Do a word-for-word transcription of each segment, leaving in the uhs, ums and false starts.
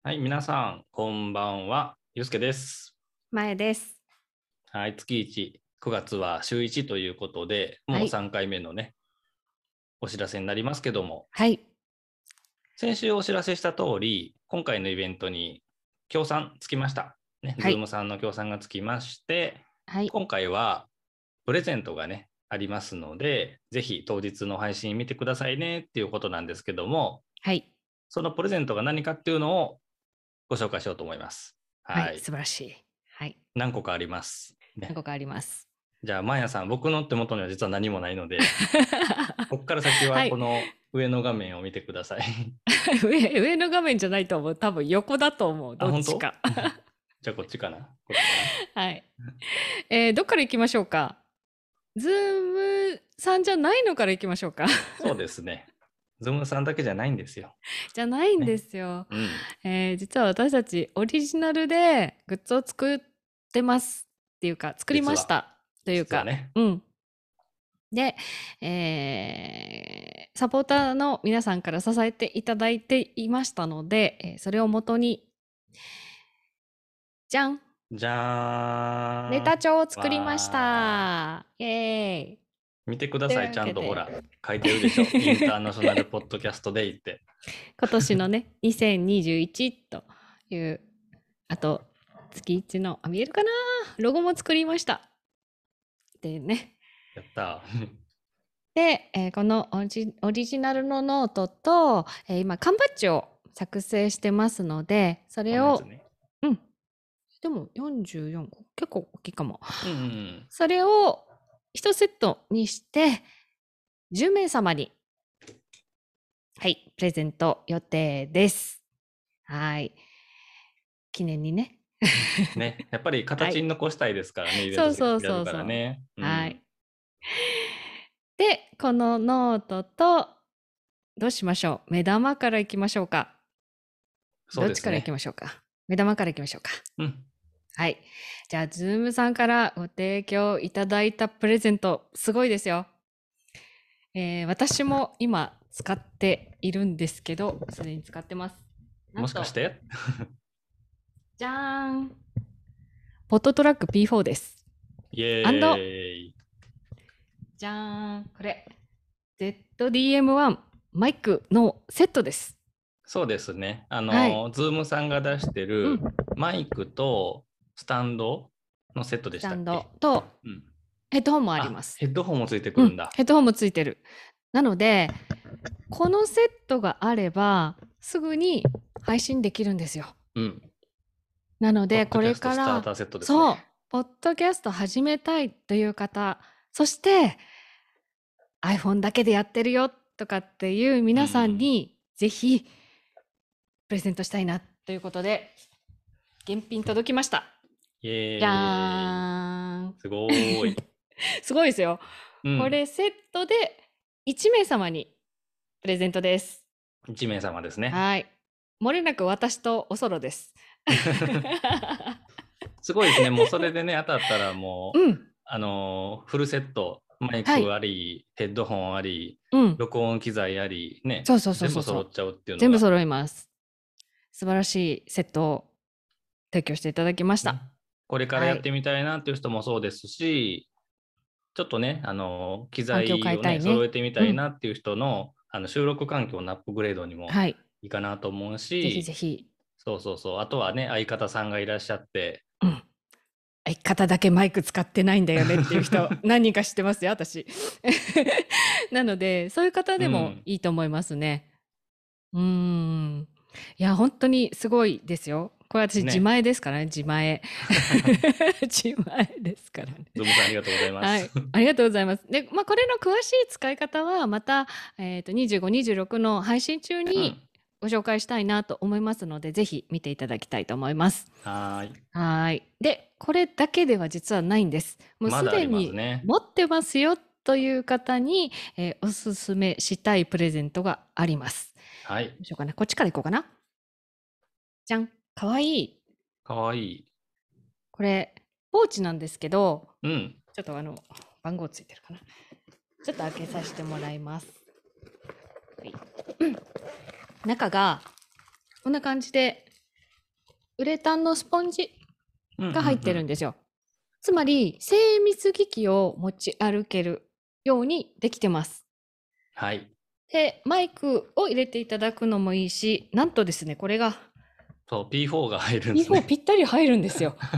はい、皆さん、こんばんは。ゆうすけです。 まえです。 はい、月いち、くがつは週いちということで、もうさんかいめのね、お知らせになりますけども、 はい。 先週お知らせした通り、今回のイベントに協賛つきました。ね、 はい。 Zoom さんの協賛がつきまして、 はい。 今回はプレゼントがね、ありますので、ぜひ当日の配信見てくださいねっていうことなんですけども、 はい。 そのプレゼントが何かっていうのをご紹介しようと思います。 はい。 はい。 素晴らしい。はい。 何個かあります。ね。 何個かあります。 じゃあ、マヤさん、僕の手元には実は何もないので、ここから先ははい。 この上の画面を見てください。 上、上の画面じゃないと思う。多分横だと思う。 あ、 どっ本当？ ちか。 じゃあ、こっちかなこっちかなはい。えー、どっから行きましょうか。ズームさんじゃないのから行きましょうか。 そうですね。ズームさんだけじゃないんですよ。 じゃないんでね。 すよ。 うん。 えー、実は私たちオリジナルでグッズを作ってますっていうか、作り実は。 ましたというか、 実はね。 うん。で、えー、サポーターの皆さんから支えていただいていましたので、えーそれをもとに、じゃんじゃーん。 ネタ帳を作りましわたイエーイー。見てくだといさい。 うわけで、 ちゃんとほら、書いてるでしょ。インターナショナルポッドキャストデイって。 今年のね、にせんにじゅういちという、あと、月いちの、あ、見えるかなロゴも作りました。でね。 やったで、えーこのオリジオリジナルのノートと、えー今、缶バッジを作成してますので、そこれを、 んなやつね。 うん。でもよんじゅうよんこ。結構大きいかも。 うんうんうん。 それをいちセットにして、じゅうめい様に、はい、プレゼント予定です。はい。記念にね。 ね。やっぱりはい。 形に残したいですからね。イベントそうそうやるかそうそう。 らね。うはい。 ん。 で、このノートと、どうしましょう。目玉からいきましょうか。 そうどっちからいきですね。 ましょうか。目玉からいきましょうか。 うん。 はい。じゃあ、ズームさんからご提供いただいたプレゼント、すごいですよ。えー私も今使っているんですけど、すでに使ってます。なもんと、 しかしてじゃーん。ポットトラック ピーフォー です。 イエアンド、 ーイ。 じゃーん。これ、ゼットディーエムワン マイクのセットです。 そうですね。あはい。 の、ズームさんが出してるうん。 マイクとスタンドのセットでスタンしたっけ？ ドとうん。 ヘッドホンもありあ、 ます。 ヘッドホンもついてくうん。 るんだ。 ヘッドホンもついてる。なので、このセットがあれば、すぐに配信できるんですよ。 うん。 なので、こポッドキャストれから、 スターターセットですそう、 ね。 ポッドキャスト始めたいという方、そして iPhone だけでやってるよとかっていうう皆さんん。 に、ぜひプレゼントしたいなということで、現品届きました。 イエじゃーイ。 ーん。 すごーい。 すごいですよ。 うん。 これセットでいち名様にプレゼントです。 いち名様ですね。 はい。もれなく私とおそろです。 すごいですね。もうそれでね、当たったらもう、 うん。 あのーフルセット、マイはい。 クあり、ヘッドホンあり、 うん。 録音機材あり、ね、 そうそうそう全そうそう。 部揃っちゃうっていうのが、 全部揃います。素晴らしいセットを提供していただきましね、 た。 これからはい。 やってみたいなっていう人もそうですし、ちょっとね、あの、機環境変え材をね、揃たいね。 えてみたいうん。 なっていう人の、あの、収録環境のアップグレードにもはい。 いいかなと思うぜひぜし、 ひ。 そうそうそう、あとはね、相方さんがいらっしゃって、 うん。相方だけマイク使ってないんだよねっていう人、何人か知ってますよ、私。なので、そういう方でもうん、 いいと思いますね。うーん。いや、本当にすごいですよ。これ私自ね。 前ですからね、自前。自前ですからね。 ズームさんありがとうございます。 はい。ありがとうございます。で、まあ、これの詳しい使い方は、また、えっと、にじゅうご、にじゅうろくの配信中にうん。 ご紹介したいなと思いますので、ぜひ見ていただきたいと思います。 はーい。 はい。で、これだけでは実はないんです。もうすまだありますでにね。 持ってますよという方に、えーおすすめしたいプレゼントがあります。 はい。 どうしようかな。こっちからいこうかな。じゃん。かわいい。 かわいい。 これ、ポーチなんですけど、 うん。 ちょっとあの、番号ついてるかな。ちょっと開けさせてもらいます。はい、中が、こんな感じでウレタンのスポンジうんうんが入ってうん。 るんですよ。つまり、精密機器を持ち歩けるようにできてます。 はい。 で、マイクを入れていただくのもいいし、なんとですね、これがそう、ピーフォー が入るんですピーフォー ぴね。 ったり入るんですよ。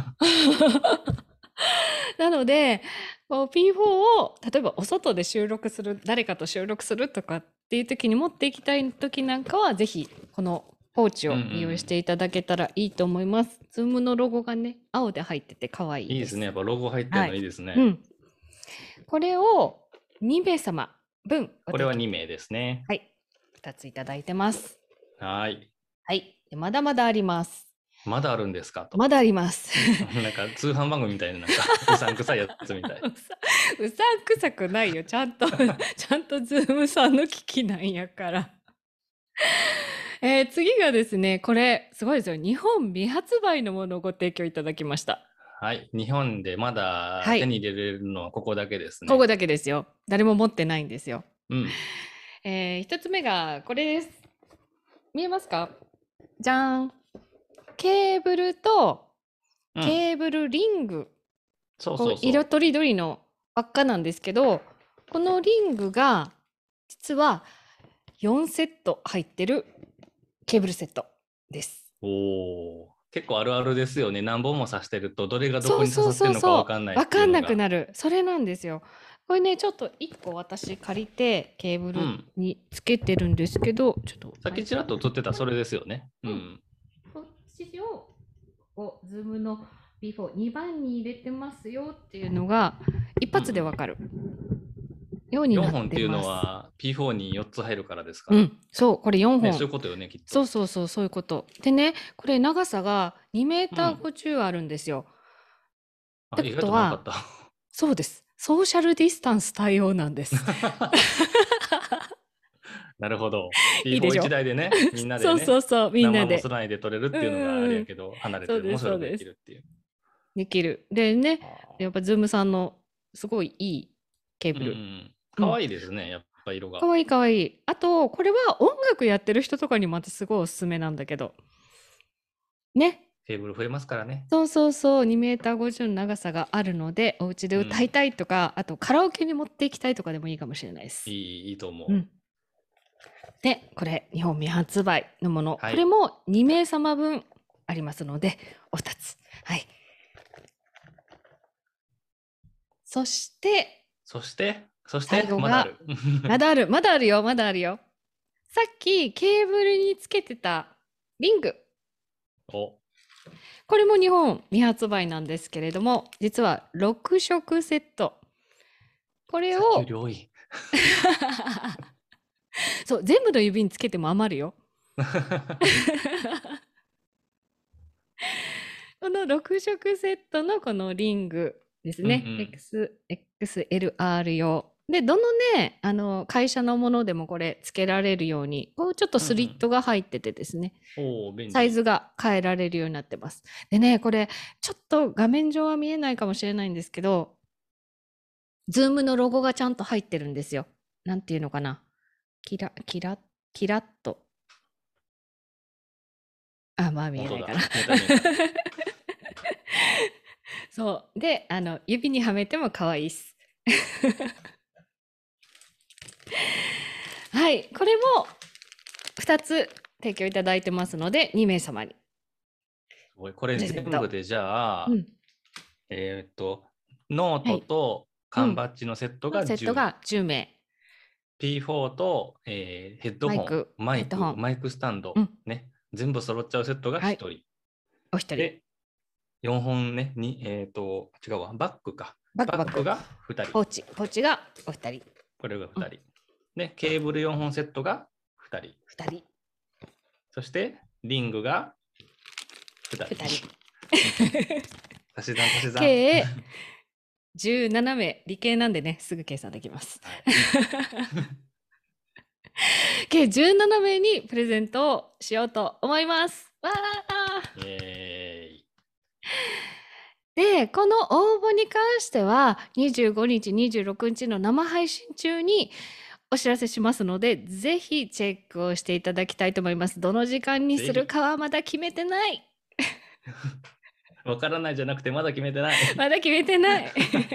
なので、こう ピーフォー を例えばお外で収録する、誰かと収録するとかっていう時に持っていきたい時なんかは、ぜひこのポーチうんうを利用しん。 ていただけたらいいと思います。ズームのロゴがね、青で入ってて可愛いでいいですね。やす。 っぱロゴ入ってるはい。 のいいですうね。 ん。これをに名様分ごこれは提供。 に名ですね。 はい。ふたついただいてます。 はい。 はい。でまだまだあります。 まだあるんですかと。 まだあります。 なんか通販番組みたいな、なんかうさんくさいやつみたい。 うさうさんくさくないよ。ちゃんと、ちゃんとズームさんの機器なんやから。えー次がですね、これ、すごいですよ。日本未発売のものをご提供いただきました。 はい。日本でまだはい手に入れれるのはここだけですね。 ここだけですよ。誰も持ってないんですよ。 うん。 えー一つ目がこれです。見えますか？じゃーん。ケーブルとうん。 ケーブルリング。こそうそううそ色とりどりの輪っかなんですけど、このリングが実はよんセット入ってるケーブルセットです。 う。おお。結構あるあるですよね。何本も刺してるとどれがどそうこに刺そうそうさってるのかわそう。 かんないわかんなくっていうのが。 なる。それなんですよ。これね、ちょっといっこ私借りてケーブルうん。 につけてるんですけど、ちょっとさっきちらっと映ってたそれですよね。ううんん。 こっちをこうズームの ビーフォーにばんに入れてますよっていうのが一発でわかるように 4 なっ本っていうのてます。 は ピーフォー によっつ入るからですか。 うん、そう、これよんね、 ほん。 そういうことよね、きっと。 そうそうそう、そういうこと。でね、これ長さがにメーターうん。 ごじゅうあるんですよ。っあ、 て意ことは、 外と長かった。 そうです。ソーシャルディスタンス対応なんです。 なるほど。 いいでピーフォーしょ一台でね、みんなそうでね、 そうそう、みんなで。 生もつないで撮れるっていうのがあれやけど、離れてもそうです、 それがでそうです。 きるっていう。 できる。でね、 あやっぱズームさんのすごいいいケーーうブル。 ん。かわいいですね、やっぱ色がか。わいいかわいい。あと、これは音楽やってる人とかにまたすごいおすすめなんだけど。ね。 テーブル増えますからね。 そうそうそう、にメーターごじゅうの長さがあるので、お家で歌いたいとか、あとカラオケに持っていきたいとかでもいいかもしれないですい。い、いいと思う。 うん。で、これ、日本未発売のもの。 はいこれもに名様分ありますので、お二つ。はい。そして、 そして、そして最後、がまだある。 まだある、まだあるよ、まだあるよ。さっきケーブルにつけてたリング。 お、 これも日本未発売なんですけれども、実はろく色セット。これさっきをより多い。 そう、全部の指につけても余るよ。このろく色セットのこのリングですね。 うんうん X、エックスエルアール 用。で、どのね、あの、会社のものでもこれつけられるように、こうちょっとスリットが入っててですね、 おー、便利。 サイズが変えられるようになってます。でね、これ、ちょっと画面上は見えないかもしれないんですけど、ズームのロゴがちゃんと入ってるんですよ。なんていうのかな。キラ、キラ、キラッと。あ、まあ見えないかな。 本当だ見えた見えそう。で、あの、指にはめても可愛いっす。はい。これもふたつ提供いただいてますので、に名様に。 すごいこれプレゼント全部でじゃあ、 うん。 えーっと、ノートと缶バッジのセットがじゅう、 セットがじゅう名。 ピーフォー と、えーヘッドホン、 マイクマイク、 ヘッドホンマイクスタンド、 うんね、全部揃っちゃうセットがひとり。 お一人。 で、よんほんね、に、えっ、と、違うわ、バッグか。 バッグバッグがふたり。 ポーチ。ポーチがお二人。 これがふたり。で、ケーブルよんほんセットがふたり。 二人。 そして、リングがふたり。 二人。 足し算足し算。 計じゅうなな名。理系なんでね、すぐ計算できます。 はい計じゅうなな名にプレゼントをしようと思います。わーイエーイ。 で、この応募に関しては、にじゅうごにち、にじゅうろくにちの生配信中にお知らせしますので、ぜひチェックをしていただきたいと思います。どの時間にするかはまだ決めてない。 わからないじゃなくてまだ決めてない。 まだ決めてない。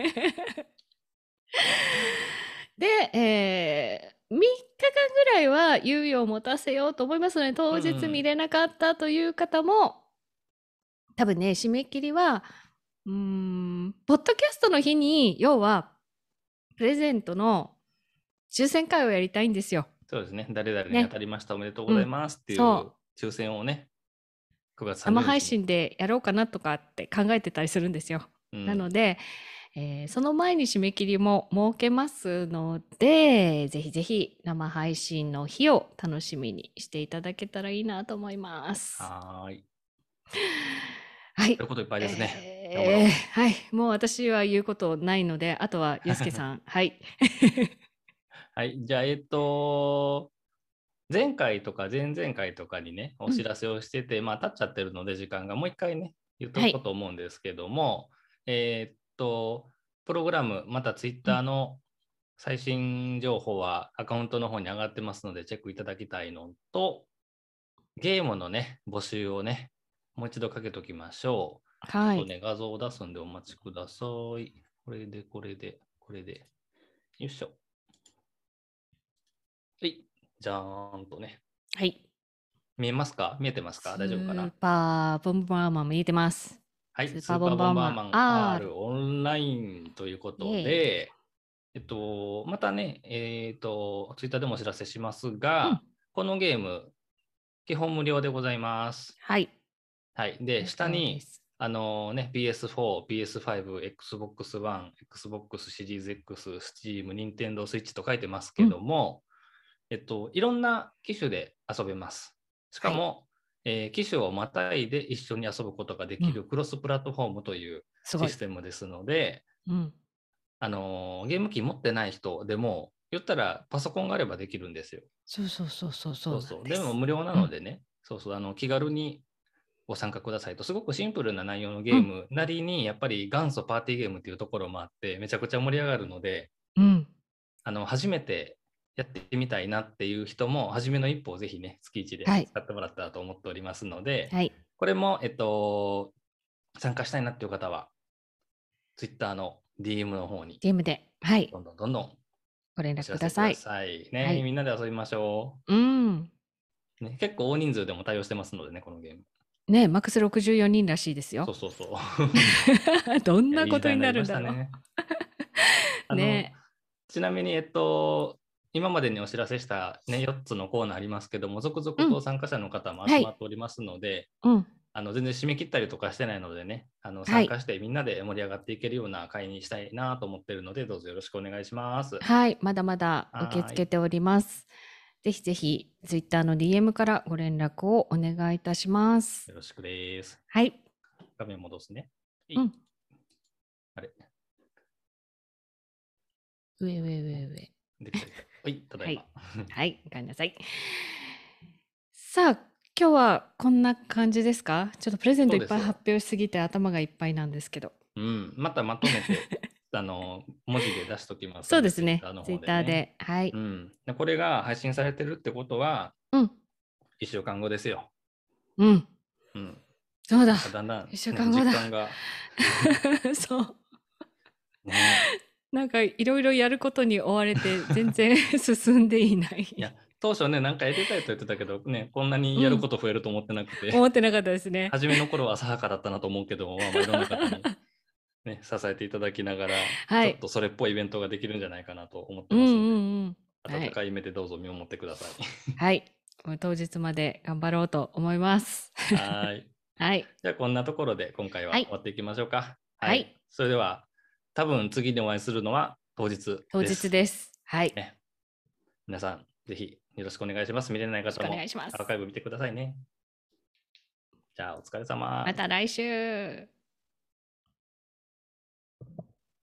で、えーみっかかんぐらいは猶予を持たせようと思いますので、当日見れなかったという方も、多分ね、締め切りは、うーん、ポッドキャストの日に、要は、プレゼントの抽選会をやりたいんですよ。 そうですね。誰々にね当たりました、おめでとうございますっていうそ抽選をね、くがつ生さんじゅうにちに。 配信でやろうかなとかって考えてたりするんですよ。 うんなので、えーその前に締め切りも設けますので、ぜひぜひ生配信の日を楽しみにしていただけたらいいなと思います。 はーい。 はいということいっぱいですね。 えー頑張ろうはい、もう私は言うことないので、あとはゆうすけさん、はい。 はい。じゃあ、えっと、前回とか前々回とかにね、お知らせをしてて、まあ、経っちゃってるので、時間がもう一回ね、言っとこうと思うんですけども、えーっと、プログラム、またツイッターの最新情報はアカウントの方に上がってますので、チェックいただきたいのと、ゲームのね、募集をね、もう一度かけときましょう。ちょはい。 っとね、画像を出すんでお待ちください。これで、これで、これで。よいしょ。はい。じゃーんとね。 はい。 見えますか？見えてますスか？大丈夫かーな？ パーボンバーマン見えてます。 はい。 スースーパーボパーボンバーンバーマンマン R R。 オンラインということで、えっと、またね、えっと、ツイッターでもお知らせしますが、 うんこのゲーム、基本無料でございます。 はい。 はい。で、下に、 無料ですあのね、ピーエスフォー、ピーエスファイブ、Xbox One、Xbox シリーズ X、Steam、Nintendo Switch と書いてますけども、えっと、いろんな機種で遊べます。しかも、えー機種をまたいで一緒に遊ぶことができるクロスプラットフォームというすごいシス。テムですので、 うん。 あのーゲーム機持ってない人でも、言ったらパソコンがあればできるんですよ。 そうそうそうそうそそうそう。 うなんで。 ですも無料なのでね、そうそう、あの気軽にご参加くださいと、すごくシンプルな内容のゲームなりに、やっぱり元祖パーティーゲームっていうところもあって、めちゃくちゃ盛り上がるので、 うん。 あの初めてやってみたいなっていう人も、初めの一歩をぜひね、月いちではい使ってもらったらと思っておりますので、 はい。 これも、えっと、参加したいなっていう方は、Twitter の ディーエム の方に、 ゲームで、はい。 どんどんどんどんご連お絡ください知らせくだ。さい。ね、 はいみんなで遊びましょうん。 う、ね。結構大人数でも対応してますのでね、このゲーム。 ね、マックスろくじゅうよにんらしいですよ。 そうそうそう。 どんいやないことになるんだろう。 い時代になりましたね。あのね。 ちなみに、えっと、今までにお知らせした、ね、よっつのコーナーありますけども、続々と参加者の方も集まっておりますので、 うん。 あの全然締め切ったりとかしてないのでね、あのはい参加してみんなで盛り上がっていけるような会にしたいなと思っているので、どうぞよろしくお願いします。 はい。まだまだ受けはーい付けております。ぜひぜひ、ツイッターの ディーエム からご連絡をお願いいたします。 よろしくです。 はい。 画面戻すね。いうん。 あれ上上上上。 できたできた。はい、ただいま。 はい。おかえりなさい。さあ、今日はこんな感じですか？ちょっとプレゼントいっぱいそうですよ発表しすぎて頭がいっぱいなんですけど。 うん、またまとめてあの文字で出しときますそうですね Twitter の。 ツイッ方でね。 ターで。はい。 うん、でこれが配信されてるってことは、 うん。 いっしゅうかんごですよ。 うん。 うん、 そうだ。 だんだん、ね、 一週間後だ実感が。 そう。 ね、 なんかいろいろやることに追われて全然進んでいない。 いや、当初ね、なんかやりたいと言ってたけど、ね、こんなにやること増えると思ってなくて、 思ってなかったですね。 初めの頃は浅はかだったなと思うけど、まあ、まあいろんな方に、ね、支えていただきながら、 はいちょっとそれっぽいイベントができるんじゃないかなと思ってうんうますので、 んうん。はい。 温かい目でどうぞ見守ってください。 はい。もう当日まで頑張ろうと思います。 はい。 はい。 じゃあこんなところで今回ははい終わっていきましょうか。 はいそれでは、多分次にお会いするのは当日です。 当日です。はい。 ね、皆さん、ぜひよろしくお願いします。見れない方よろしくおも願いしますアーカイブ見てくださいね。じゃあ、お疲れ様。 また来週。